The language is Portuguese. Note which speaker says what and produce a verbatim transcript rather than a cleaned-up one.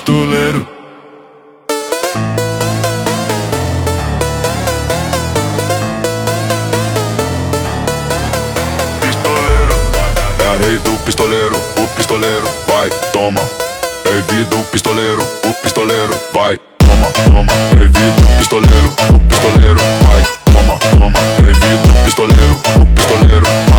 Speaker 1: pistoleiro. Pistoleiro. É a rei do pistoleiro, o pistoleiro, vai, toma. É rei do pistoleiro, o pistoleiro, vai, toma, toma. É rei do pistoleiro, o pistoleiro, vai, toma, toma. É rei do pistoleiro, o pistoleiro.